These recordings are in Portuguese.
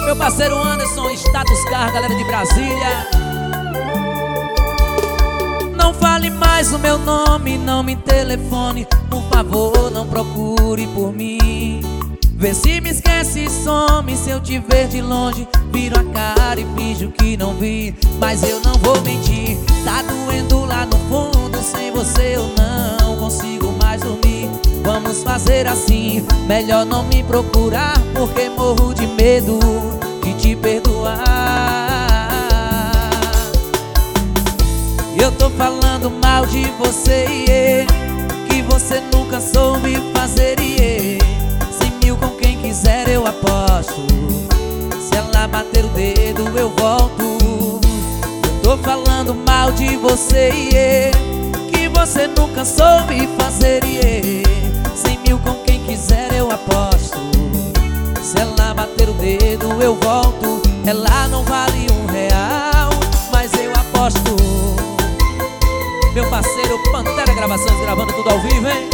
Meu parceiro Anderson, Status Car, galera de Brasília. Não fale mais o meu nome, não me telefone, por favor, não procure por mim. Vê se me esquece e some, se eu te ver de longe, viro a cara e finjo que não vi. Mas eu não vou mentir, tá doendo lá no fundo, sem você eu não consigo mais dormir. Vamos fazer assim, melhor não me procurar, porque morro de medo de te perdoar. Eu tô falando mal de você, que você nunca soube fazer, 100 mil com quem quiser eu aposto, se ela bater o dedo eu volto. Eu tô falando mal de você, que você nunca soube fazer, 100 mil com quem quiser eu aposto, se ela bater o dedo eu volto. Ela não vale R$1, mas eu aposto. Meu parceiro Pantera Gravações, gravando tudo ao vivo, hein?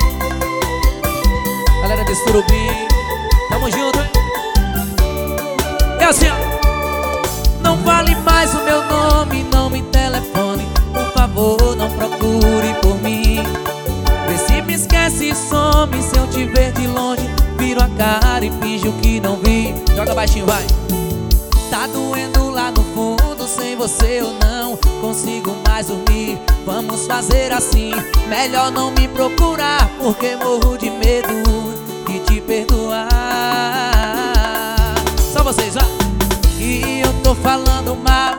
Galera de Surubim, tamo junto, hein? É assim, ó. Não fale mais o meu nome, não me telefone, por favor, não procure por mim. Vê se me esquece e some, se eu te ver de longe, viro a cara e finjo que não vi. Joga baixinho, vai. Tá doendo lá no fundo, sem você eu não consigo mais dormir. Vamos fazer assim, melhor não me procurar, porque morro de medo de te perdoar. Só vocês, ó. E eu tô falando mal,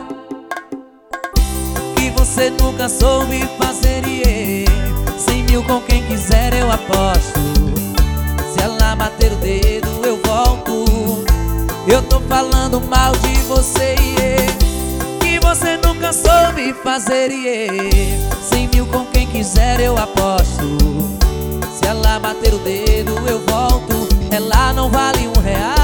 que você nunca soube fazer, 100 mil com quem quiser eu aposto, se ela bater o dedo eu volto. Eu tô falando mal de você, que você nunca soube fazer, 100 mil com quem quiser eu aposto, se ela bater o dedo eu volto. Ela não vale R$1.